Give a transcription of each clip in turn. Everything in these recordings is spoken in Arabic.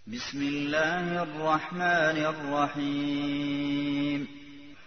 بسم الله الرحمن الرحيم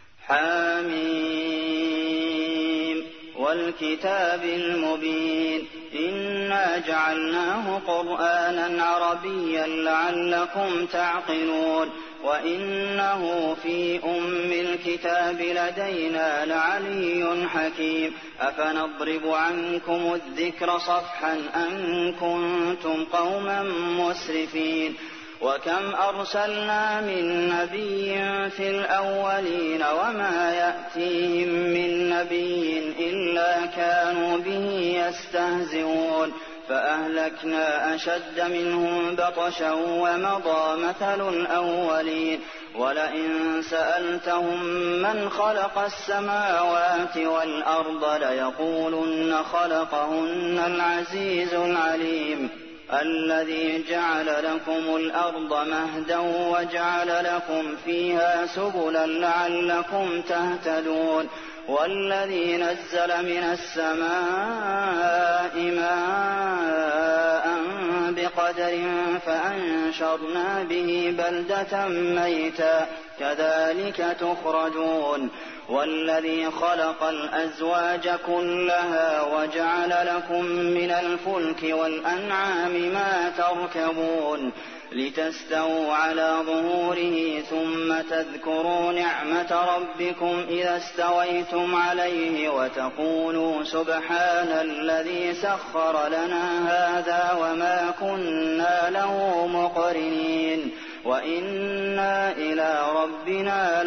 حم والكتاب المبين إنا جعلناه قرآنا عربيا لعلكم تعقلون وإنه في الكتاب لدينا لعلي حكيم أفنضرب عنكم الذكر صفحا أن كنتم قوما مسرفين وكم أرسلنا من نبي في الأولين وما يأتيهم من نبي إلا كانوا به يستهزئون فأهلكنا أشد منهم بطشا ومضى مثل الأولين ولئن سألتهم من خلق السماوات والأرض ليقولن خلقهن العزيز العليم الذي جعل لكم الأرض مهدا وجعل لكم فيها سبلا لعلكم تهتدون والذي نزل من السماء ماء بقدر فأنشرنا به بلدة ميتا كذلك تخرجون والذي خلق الأزواج كلها وجعل لكم من الفلك والأنعام ما تركبون لتستووا على ظهوره ثم تذكروا نعمة ربكم إذا استويتم عليه وتقولوا سبحان الذي سخر لنا هذا وما كنا له مقرنين وإنا إلى ربنا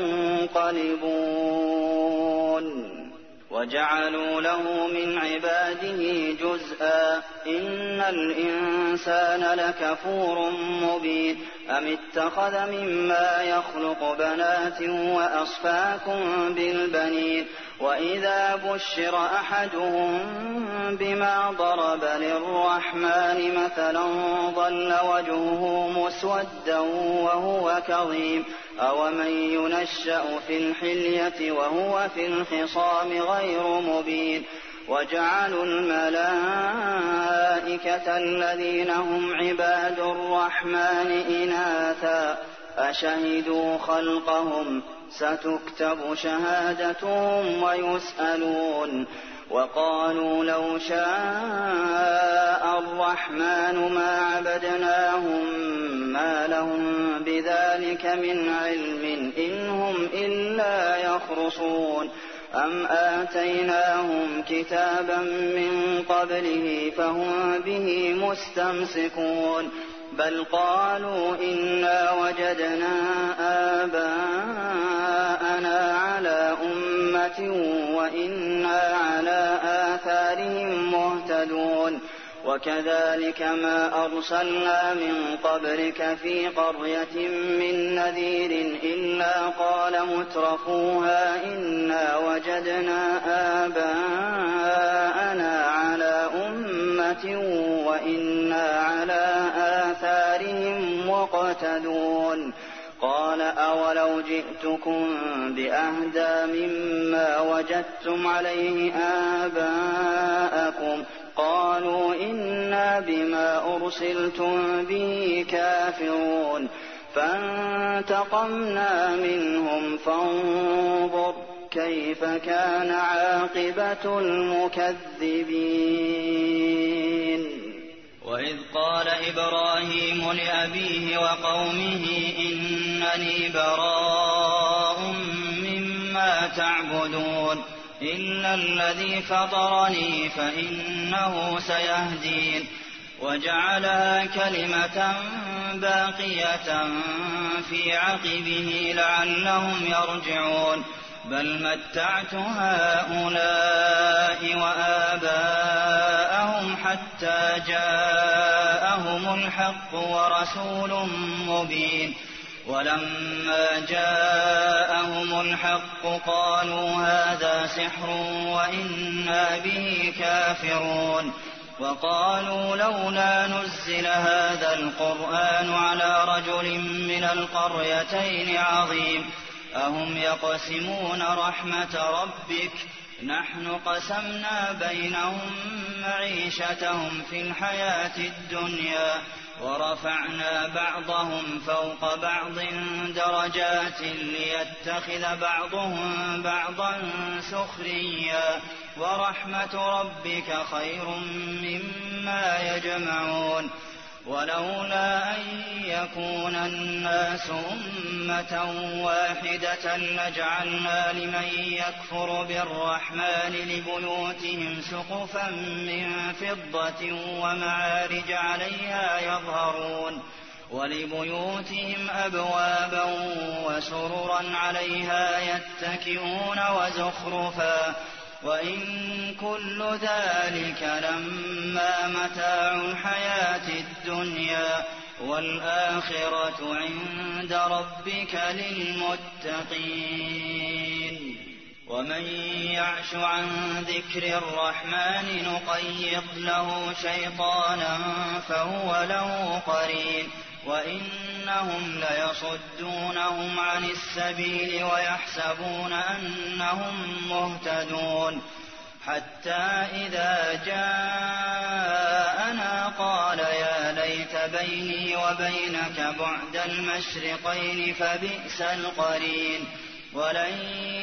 لمنقلبون وجعلوا له من عباده جزءا إن الإنسان لكفور مبين أم اتخذ مما يخلق بنات وأصفاكم بالبنين وإذا بشر أحدهم بما ضرب للرحمن مثلا ظل وجهه مسودا وهو كظيم أومن ينشأ في الحلية وهو في الخصام غير مبين وجعلوا الملائكة الذين هم عباد الرحمن إناثا أشهدوا خلقهم ستكتب شهادتهم ويسألون وقالوا لو شاء الرحمن ما عبدناهم ما لهم بذلك من علم إن هم إلا يخرصون أم آتيناهم كتابا من قبله فهم به مستمسكون بل قالوا إنا وجدنا آباءنا على أمة وإنا على آثارهم مهتدون وكذلك ما أرسلنا من قبلك في قرية من نذير إلا قال مترفوها إنا وجدنا آباءنا على أمة وإنا على آثارهم مقتدون قال أولو جئتكم بأهدى مما وجدتم عليه آباءكم قالوا إنا بما أرسلتم به كافرون فانتقمنا منهم فانظر كيف كان عاقبة المكذبين وإذ قال إبراهيم لأبيه وقومه إنني براء مما تعبدون إلا الذي فطرني فإنه سيهدين وجعلها كلمة باقية في عقبه لعلهم يرجعون بل متعت هؤلاء وآباءهم حتى جاءهم الحق ورسول مبين ولما جاءهم الحق قالوا هذا سحر وإنا به كافرون وقالوا لولا نزل هذا القرآن على رجل من القريتين عظيم أهم يقسمون رحمة ربك نحن قسمنا بينهم معيشتهم في الحياة الدنيا ورفعنا بعضهم فوق بعض درجات ليتخذ بعضهم بعضا سخريا ورحمة ربك خير مما يجمعون ولولا أن يكون الناس أمة واحدة لجعلنا لمن يكفر بالرحمن لبيوتهم سقفا من فضة ومعارج عليها يظهرون ولبيوتهم أبوابا وسررا عليها يتكئون وزخرفا وإن كل ذلك لما متاع الحياة الدنيا والآخرة عند ربك للمتقين ومن يعش عن ذكر الرحمن نقيض له شيطانا فهو له قرين وإنهم ليصدونهم عن السبيل ويحسبون أنهم مهتدون حتى إذا جاءنا قال يا ليت بيني وبينك بعد المشرقين فبئس القرين ولن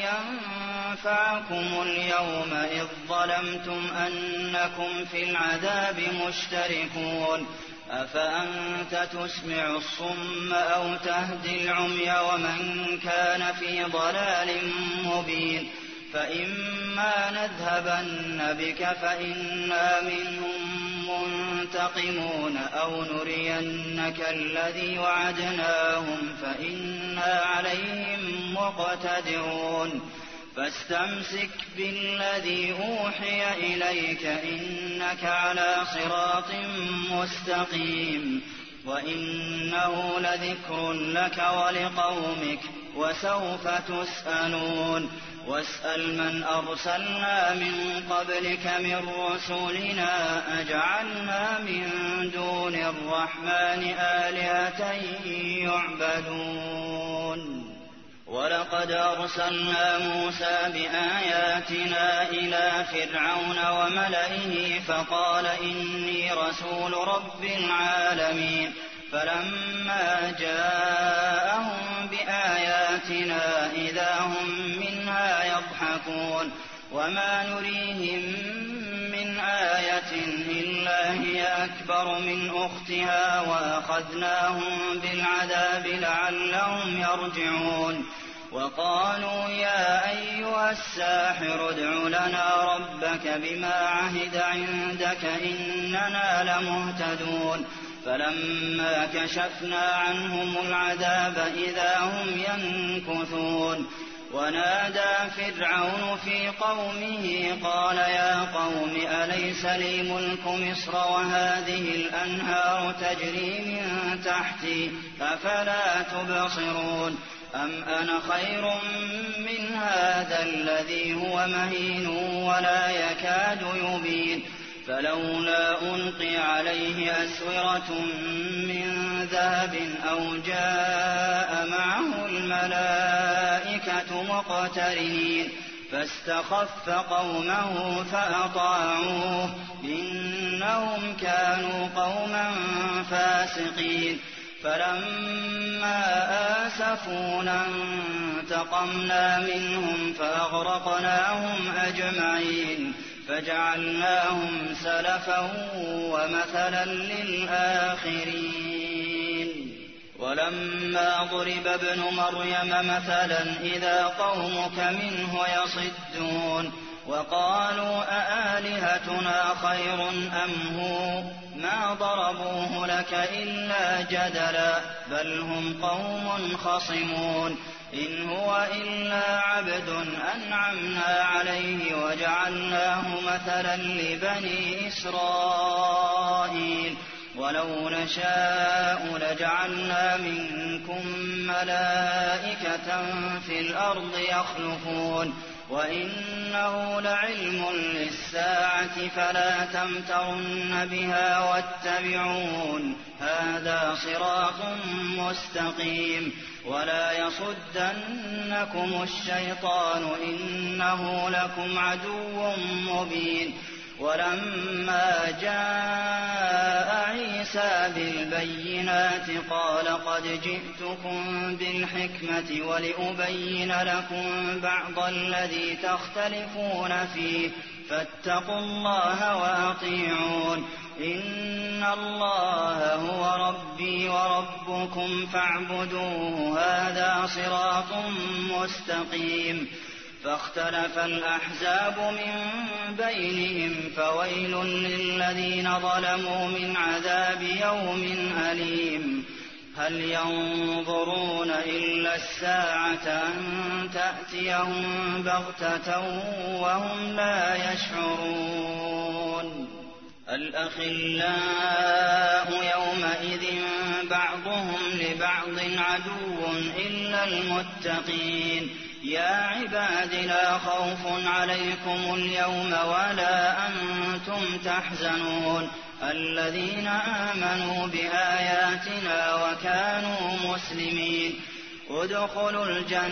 ينفعكم اليوم إذ ظلمتم أنكم في العذاب مشتركون أفأنت تسمع الصم أو تهدي العمي ومن كان في ضلال مبين فإما نذهبن بك فإنا منهم منتقمون أو نرينك الذي وعدناهم فإنا عليهم مقتدرون فاستمسك بالذي أوحي إليك إنك على صراط مستقيم وإنه لذكر لك ولقومك وسوف تسألون واسأل من أرسلنا من قبلك من رسلنا أجعلنا من دون الرحمن آلهة يعبدون ولقد أرسلنا موسى بآياتنا إلى فرعون وملئه فقال إني رسول رب العالمين فلما جاءهم بآياتنا إذا هم منها يضحكون وما نريهم من آية إلا هي أكبر من أختها وأخذناهم بالعذاب لعلهم يرجعون وقالوا يا أيها الساحر ادع لنا ربك بما عهد عندك إننا لمهتدون فلما كشفنا عنهم العذاب إذا هم ينكثون ونادى فرعون في قومه قال يا قوم أليس لي ملك مصر وهذه الأنهار تجري من تحتي أفلا تبصرون أم أنا خير من هذا الذي هو مهين ولا يكاد يبين فلولا ألقي عليه أسورة من ذهب أو جاء معه الملائكة مقترنين فاستخف قومه فأطاعوه إنهم كانوا قوما فاسقين فلما آسفونا انتقمنا منهم فأغرقناهم أجمعين فجعلناهم سلفا ومثلا للآخرين ولما ضرب ابن مريم مثلا إذا قومك منه يصدون وقالوا أآلهتنا خير أم هو ما ضربوه لك إلا جدلا بل هم قوم خصمون إن هو إلا عبد أنعمنا عليه وجعلناه مثلا لبني إسرائيل ولو نشاء لجعلنا منكم ملائكة في الأرض يخلفون وإنه لعلم للساعة فلا تمترن بها واتبعون هذا صراط مستقيم ولا يصدنكم الشيطان إنه لكم عدو مبين ولما جاء عيسى بالبينات قال قد جئتكم بالحكمة ولأبين لكم بعض الذي تختلفون فيه فاتقوا الله وأطيعون إن الله هو ربي وربكم فاعبدوه هذا صراط مستقيم فاختلف الأحزاب من بينهم فويل للذين ظلموا من عذاب يوم أليم هل ينظرون إلا الساعة أن تأتيهم بغتة وهم لا يشعرون الأخلاء يومئذ بعضهم لبعض عدو إلا المتقين يا عباد لا خوف عليكم اليوم ولا أنتم تحزنون الذين آمنوا بآياتنا وكانوا مسلمين ادخلوا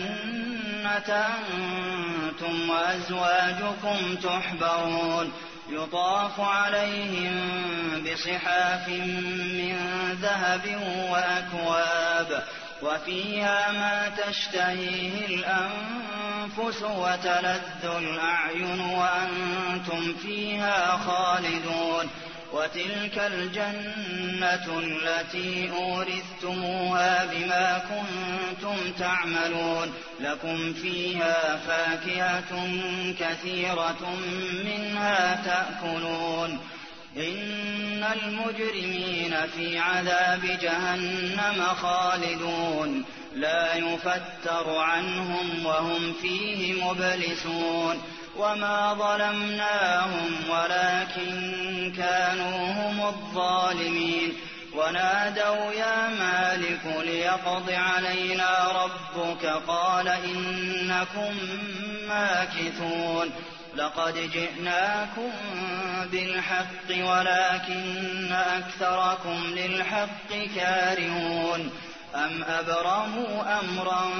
الجنة أنتم وأزواجكم تحبرون يطاف عليهم بصحاف من ذهب وأكواب وفيها ما تشتهيه الأنفس وتلذ الأعين وأنتم فيها خالدون وتلك الجنة التي أورثتموها بما كنتم تعملون لكم فيها فاكهة كثيرة منها تأكلون إن المجرمين في عذاب جهنم خالدون لا يفتر عنهم وهم فيه مبلسون وما ظلمناهم ولكن كانوا هم الظالمين ونادوا يا مالك ليقض علينا ربك قال إنكم ماكثون لقد جئناكم بالحق ولكن أكثركم للحق كارهون أم أبرموا أمرا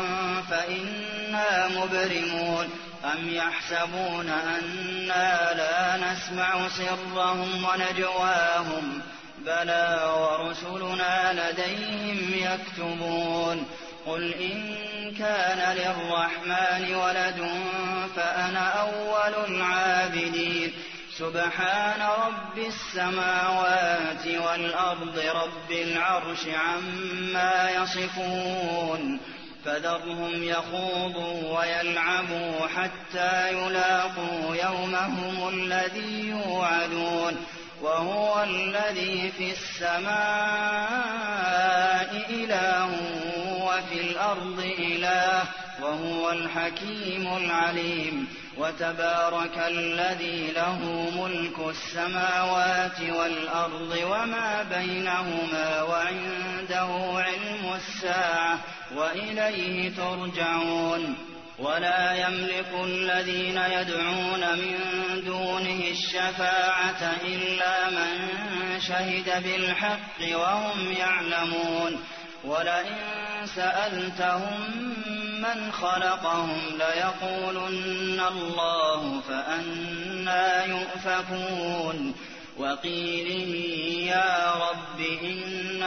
فإنا مبرمون أم يحسبون أنا لا نسمع سرهم ونجواهم بلى ورسلنا لديهم يكتبون قل إن كان للرحمن ولد فأنا أول العابدين سبحان رب السماوات والأرض رب العرش عما يصفون فذرهم يخوضوا ويلعبوا حتى يلاقوا يومهم الذي يوعدون وهو الذي في السماء إله وفي الأرض إله وهو الحكيم العليم وتبارك الذي له ملك السماوات والأرض وما بينهما وعنده علم الساعة وإليه ترجعون ولا يملك الذين يدعون من دونه الشفاعة إلا من شهد بالحق وهم يعلمون ولئن سألتهم من خلقهم ليقولن الله فأنى يؤفكون وقيله يا رب إن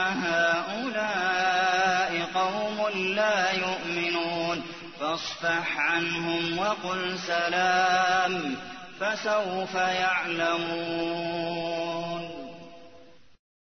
هؤلاء قوم لا يؤمنون فاصفح عنهم وقل سلام فسوف يعلمون